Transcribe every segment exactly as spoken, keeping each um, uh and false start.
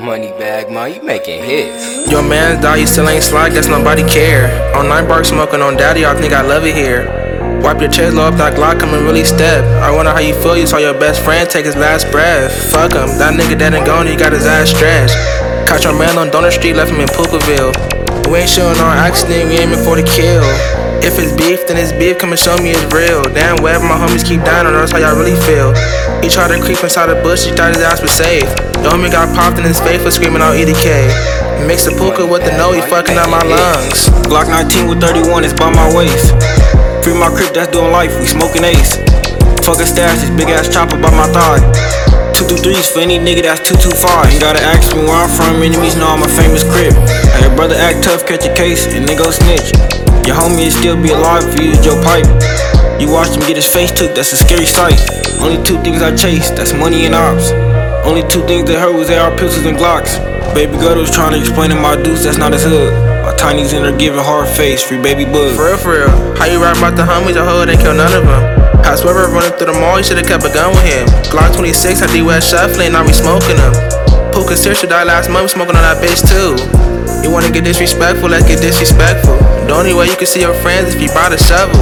Money bag, man, you making hits. Your man's die, you still ain't slide, guess nobody care. On nine bark smoking on daddy, I think I love it here. Wipe your chest, low up that Glock, come and really step. I wonder how you feel, you saw your best friend take his last breath. Fuck him, that nigga dead and gone, he got his ass stretched. Caught your man on Donor Street, left him in Pookerville. We ain't shooting on accident, we aiming for the kill. If it's beef, then it's beef, come and show me it's real. Damn, wherever my homies keep dying, I know that's how y'all really feel. He tried to creep inside the bush, he thought his ass was safe. Your homie got popped in his face for screaming out E D K. Mix the puka with the no, he fucking up my lungs. Glock nineteen with thirty-one, it's by my waist. Free my crib, that's doing life, we smoking ace. Fuck a stash, this big ass chopper by my thigh. two two threes for any nigga that's two two five. Ain't gotta ask me where I'm from, enemies know I'm a famous crib. Hey, your brother act tough, catch a case, and they go snitch. Your homie will still be alive if you use your pipe. You watch him get his face took, that's a scary sight. Only two things I chase, that's money and ops. Only two things that hurt was A R pistols and Glocks. Baby girl was trying to explain to my deuce, that's not his hood. My tiny's in there giving hard face, free baby bug. For real, for real, how you rap about the homies, I hood ain't kill none of them. I swear we're running through the mall, you should've kept a gun with him. Glock twenty-six, I D-West shuffling, now we smoking them. Puka Sister died last month, smoking on that bitch too. You wanna get disrespectful, let's get disrespectful. The only way you can see your friends is if you buy the shovel.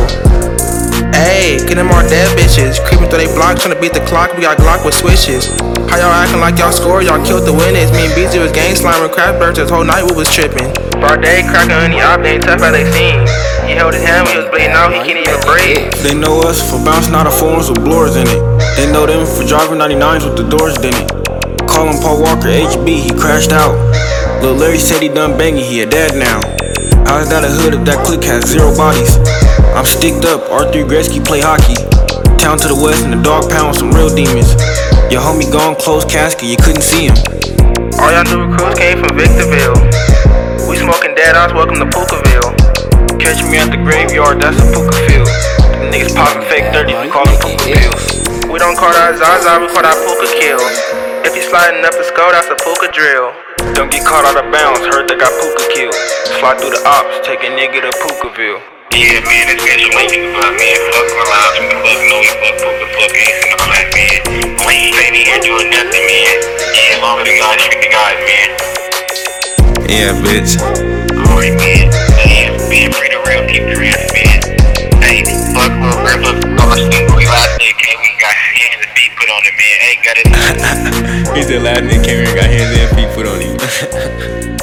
Ayy, get them more dead bitches. Creeping through they block, tryna beat the clock, we got Glock with switches. How y'all acting like y'all scored, y'all killed the winners. Me and B Z was gang sliming, craft burgers, this whole night we was tripping. Broad day, cracking on the op, they ain't tough as they seen. He held his hand, he was bleeding out, he can't even breathe. They know us for bouncing out of foreigns with blowers in it. They know them for driving ninety-nines with the doors in it. Call him Paul Walker H B, he crashed out. Lil Larry said he done banging, he a dad now. How is that a hood if that clique has zero bodies? I'm sticked up, R three Gretzky play hockey. Town to the west in the dog pound with some real demons. Your homie gone, closed casket, you couldn't see him. All y'all new recruits came from Victorville. We smoking dead ops, welcome to Pookerville. Catch me at the graveyard, that's a Puka field. The niggas popping fake thirties, we call them Puka pills. We don't call that Zaza, we call that Puka kill. If you sliding up the skull, that's a Puka drill. Don't get caught out of bounds, heard they got Puka killed. Fly through the ops, take a nigga to Pookaville. Yeah, man, this bitch making the fuck, man. Fuck my lives, fuck fuck, no, fuck, fuck the fuck, ace and all that, man. We ain't ain't here doing nothing, man. Yeah, long as the guys, treat the guys, man. Yeah, bitch. Alright, man. Yeah, being free to real, keep the real, man. Hey, fuck, fuck, fuck, fuck, fuck, we last day came, we got hands and feet put on it, man. Hey, got it. He said last nigga came here and got hands and feet put on him.